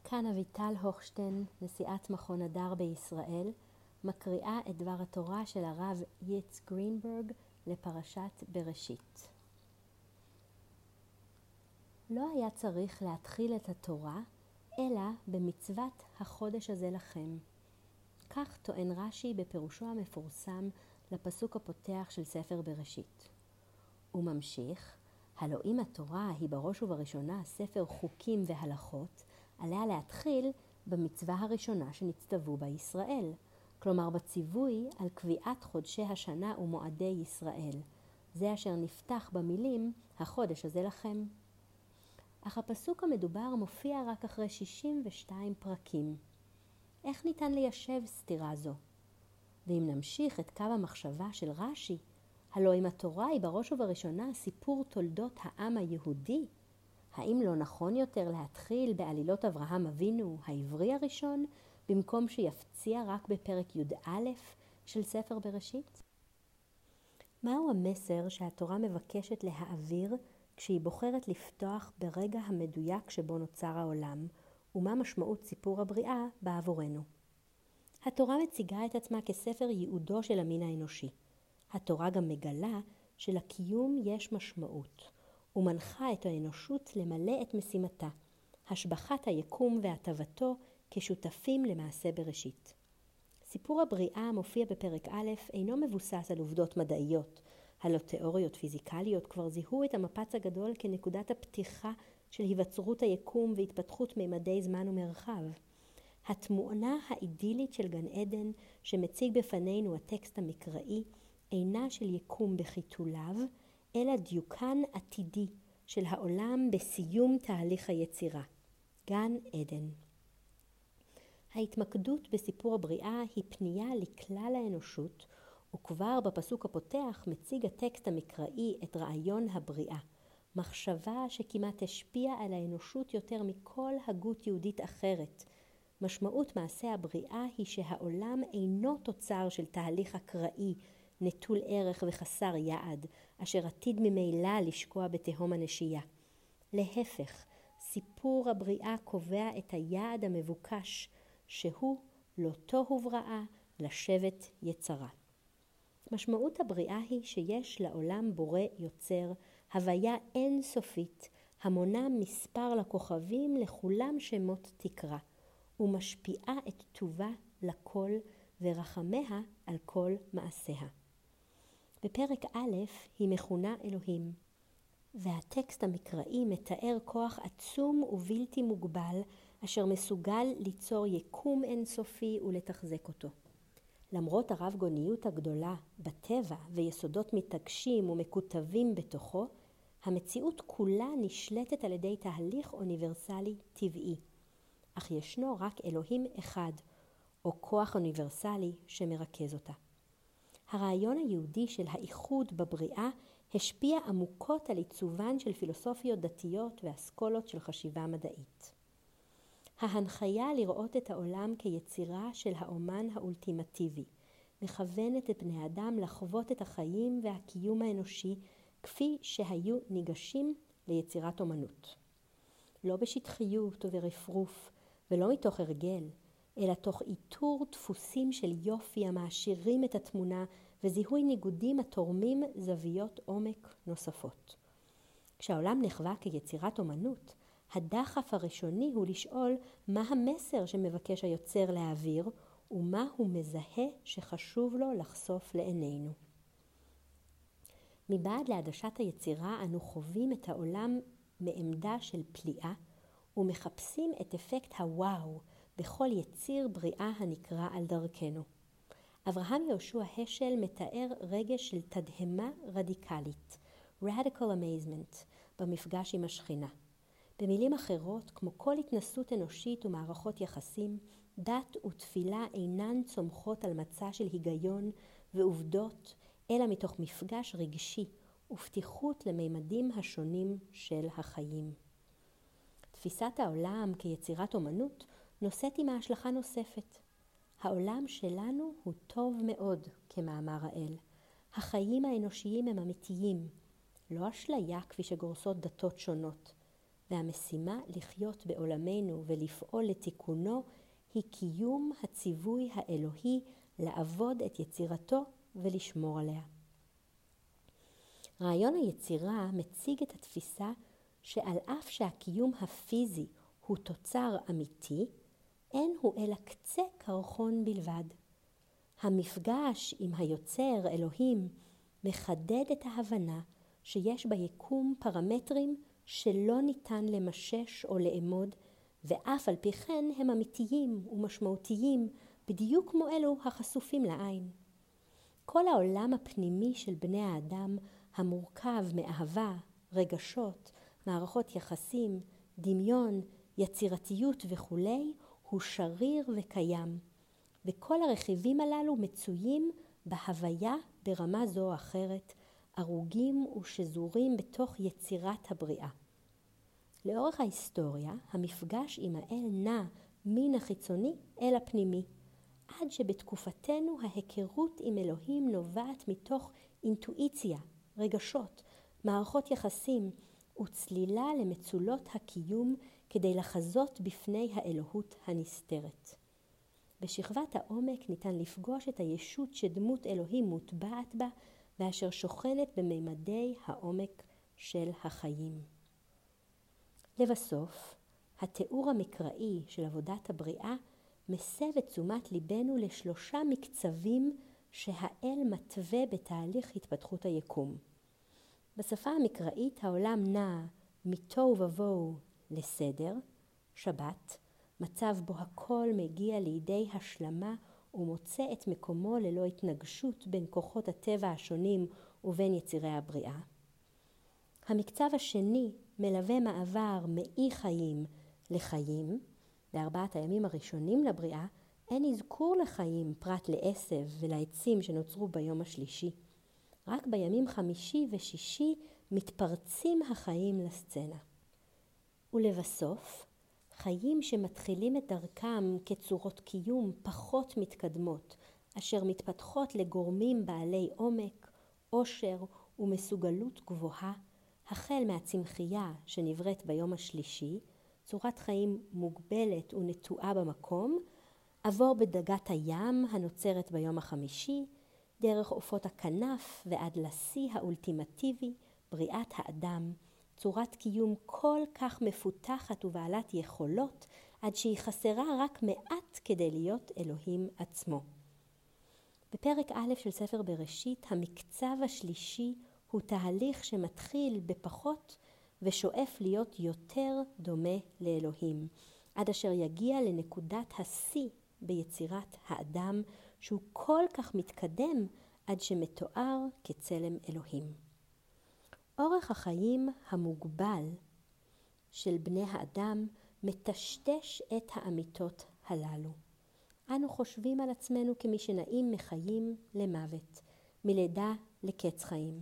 כאן אביטל הוכשטיין, נשיאת מכון הדר בישראל, מקריאה את דבר התורה של הרב יץ גרינברג לפרשת בראשית. לא היה צריך להתחיל את התורה, אלא במצוות החודש הזה לכם. כך טוען רש"י בפירושו המפורסם לפסוק הפותח של ספר בראשית. הוא ממשיך, הלא אם התורה היא בראש ובראשונה ספר חוקים והלכות, עליה להתחיל במצווה הראשונה שנצטוו בה ישראל, כלומר בציווי על קביעת חודשי השנה ומועדי ישראל, זה אשר נפתח במילים החודש הזה לכם. אך הפסוק המדובר מופיע רק אחרי 62 פרקים. איך ניתן ליישב סתירה זו? ואם נמשיך את קו המחשבה של רש"י, הלא אם התורה היא בראש ובראשונה סיפור תולדות העם היהודי, האם לא נכון יותר להתחיל בעלילות אברהם אבינו העברי הראשון, במקום שיפציע רק בפרק י"א של ספר בראשית? מהו המסר שהתורה מבקשת להעביר כשהיא בוחרת לפתוח ברגע המדויק שבו נוצר העולם, ומה משמעות סיפור הבריאה בעבורנו? התורה מציגה את עצמה כספר ייעודו של המין האנושי. התורה גם מגלה שלקיום יש משמעות, ומנחה את האנושות למלא את משימתה, השבחת היקום והטבתו כשותפים למעשה בראשית. סיפור הבריאה המופיע בפרק א' אינו מבוסס על עובדות מדעיות, הלא תיאוריות פיזיקליות כבר זיהו את המפץ הגדול כנקודת הפתיחה של היווצרות היקום והתפתחות מימדי זמן ומרחב. התמונה האידילית של גן עדן שמציג בפנינו הטקסט המקראי אינה של יקום בחיתוליו, אלא דיוקן עתידי של העולם בסיום תהליך היצירה, גן עדן. ההתמקדות בסיפור הבריאה היא פנייה לכלל האנושות, וכבר בפסוק הפותח מציג הטקסט המקראי את רעיון הבריאה, מחשבה שכמעט השפיעה על האנושות יותר מכל הגות יהודית אחרת. משמעות מעשה הבריאה היא שהעולם אינו תוצר של תהליך אקראי, נטול ערך וחסר יעד, אשר עתיד ממילא לשקוע בתהום הנשייה. להפך, סיפור הבריאה קובע את היעד המבוקש, שהוא לא תוהו בראה לשבת יצרה. משמעות הבריאה היא שיש לעולם בורא יוצר, הוויה אינסופית, המונה מספר לכוכבים לכולם שמות תקרא, ומשפיעה את טובה לכל ורחמיה על כל מעשיה. בפרק א' היא מכונה אלוהים, והטקסט המקראי מתאר כוח עצום ובלתי מוגבל, אשר מסוגל ליצור יקום אינסופי ולתחזק אותו. למרות הרב גוניות הגדולה בטבע ויסודות מתגשים ומקוטבים בתוכו, המציאות כולה נשלטת על ידי תהליך אוניברסלי טבעי. אך ישנו רק אלוהים אחד, או כוח אוניברסלי שמרכז אותה. הרעיון היהודי של האיחוד בבריאה השפיע עמוקות על עיצובן של פילוסופיות דתיות ואסכולות של חשיבה מדעית. ההנחיה לראות את העולם כיצירה של האומן האולטימטיבי, מכוונת את בני אדם לחוות את החיים והקיום האנושי כפי שהיו ניגשים ליצירת אומנות. לא בשטחיות וברפרוף, ולא מתוך הרגל, אלא תוך איתור דפוסים של יופי המעשירים את התמונה וזיהוי ניגודים התורמים זוויות עומק נוספות. כשהעולם נחווה כיצירת אומנות, הדחף הראשוני הוא לשאול מה המסר שמבקש היוצר להעביר ומה הוא מזהה שחשוב לו לחשוף לעינינו. מבעד לעדשת היצירה אנו חווים את העולם מעמדה של פליאה ומחפשים את אפקט הוואו בכל יציר בריאה הנקרא על דרכנו. אברהם יהושע השל מתאר רגש של תדהמה רדיקלית, radical amazement, במפגש עם השכינה. במילים אחרות, כמו כל התנסות אנושית ומערכות יחסים, דת ותפילה אינן צומחות על מצע של היגיון ועובדות, אלא מתוך מפגש רגשי ופתיחות למימדים השונים של החיים. תפיסת העולם כיצירת אומנות נושאת עמה השלכה נוספת. העולם שלנו הוא טוב מאוד, כמאמר האל. החיים האנושיים הם אמיתיים, לא אשליה כפי שגורסות דתות שונות. והמשימה לחיות בעולמנו ולפעול לתיקונו היא קיום הציווי האלוהי לעבוד את יצירתו ולשמור עליה. רעיון היצירה מציג את התפיסה שעל אף שהקיום הפיזי הוא תוצר אמיתי, אין הוא אלא קצה קרחון בלבד. המפגש עם היוצר אלוהים מחדד את ההבנה שיש ביקום פרמטרים שלא ניתן למשש או לאמוד, ואף על פי כן הם אמיתיים ומשמעותיים בדיוק כמו אלו החשופים לעין. כל העולם הפנימי של בני האדם המורכב מאהבה, רגשות, מערכות יחסים, דמיון, יצירתיות וכו', הוא שריר וקיים, וכל הרכיבים הללו מצויים בהוויה ברמה זו או אחרת, ארוגים ושזורים בתוך יצירת הבריאה. לאורך ההיסטוריה, המפגש עם האל נע מן החיצוני אל הפנימי, עד שבתקופתנו ההיכרות עם אלוהים נובעת מתוך אינטואיציה, רגשות, מערכות יחסים וצלילה למצולות הקיום כדי לחזות בפני האלוהות הנסתרת. בשכבת העומק ניתן לפגוש את הישות שדמות אלוהים מוטבעת בה ואשר שוכנת בממדי העומק של החיים. לבסוף, התיאור המקראי של עבודת הבריאה מסב את תשומת ליבנו לשלושה מקצבים שהאל מתווה בתהליך התפתחות היקום. בשפה המקראית העולם נע מתוהו ובוהו לסדר, שבת, מצב בו הכל מגיע לידי השלמה ומוצא את מקומו ללא התנגשות בין כוחות הטבע השונים ובין יצירי הבריאה. המקצב השני מלווה מעבר מאי חיים לחיים. בארבעת הימים הראשונים לבריאה אין אזכור לחיים פרט לעשב ולעצים שנוצרו ביום השלישי. רק בימים חמישי ושישי מתפרצים החיים לסצנה. ולבסוף, חיים שמתחילים את דרכם כצורות קיום פחות מתקדמות, אשר מתפתחות לגורמים בעלי עומק, עושר ומסוגלות גבוהה, החל מהצמחייה שנבראת ביום השלישי, צורת חיים מוגבלת ונטועה במקום, עבור בדגת הים הנוצרת ביום החמישי, דרך עופות הכנף ועד לשיא האולטימטיבי, בריאת האדם, צורת קיום כל כך מפותחת ובעלת יכולות, עד שהיא חסרה רק מעט כדי להיות אלוהים עצמו. בפרק א' של ספר בראשית, המקצב השלישי הוא תהליך שמתחיל בפחות ושואף להיות יותר דומה לאלוהים, עד אשר יגיע לנקודת השיא ביצירת האדם, שהוא כל כך מתקדם עד שמתואר כצלם אלוהים. אורך החיים המוגבל של בני האדם מטשטש את האמיתות הללו. אנו חושבים על עצמנו כמי שנעים מחיים למוות, מלידה לקץ חיים.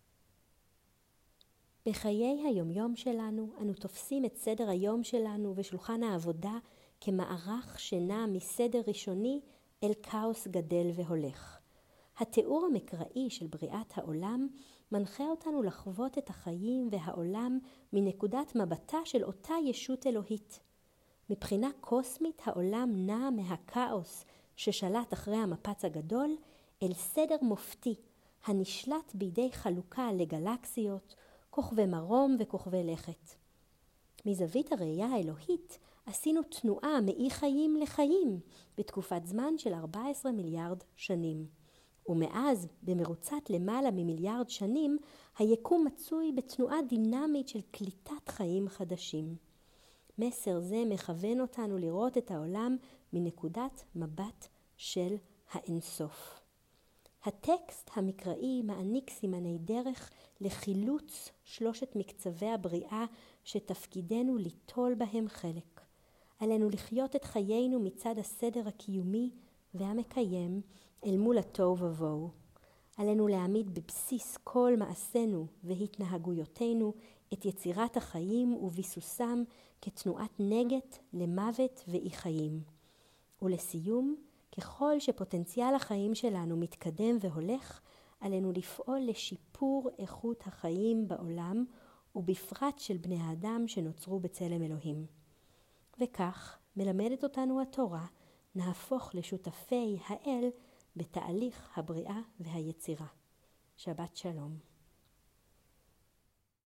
בחיי היומיום שלנו אנו תופסים את סדר היום שלנו ושולחן העבודה כמערך שנע מסדר ראשוני אל כאוס גדל והולך. התיאור המקראי של בריאת העולם מנחה אותנו לחוות את החיים והעולם מנקודת מבטה של אותה ישות אלוהית. מבחינה קוסמית העולם נע מהכאוס ששלט אחרי המפץ הגדול אל סדר מופתי הנשלט בידי חלוקה לגלקסיות, כוכבי מרום וכוכבי לכת. מזווית הראייה האלוהית עשינו תנועה מאי חיים לחיים בתקופת זמן של 14 מיליארד שנים. ומאז, במרוצת למעלה ממיליארד שנים, היקום מצוי בתנועה דינמית של קליטת חיים חדשים. מסר זה מכוון אותנו לראות את העולם מנקודת מבט של האינסוף. הטקסט המקראי מעניק סימני דרך לחילוץ שלושת מקצבי הבריאה שתפקידנו ליטול בהם חלק. עלינו לחיות את חיינו מצד הסדר הקיומי והמקיים אל מול התוהו ובוהו. עלינו להעמיד בבסיס כל מעשינו והתנהגויותינו את יצירת החיים וביסוסם כתנועת נגד למוות ואי חיים. ולסיום, ככל שפוטנציאל החיים שלנו מתקדם והולך, עלינו לפעול לשיפור איכות החיים בעולם ובפרט של בני האדם שנוצרו בצלם אלוהים. וכך מלמדת אותנו התורה, נהפוך לשותפי האל בתהליך הבריאה והיצירה. שבת שלום.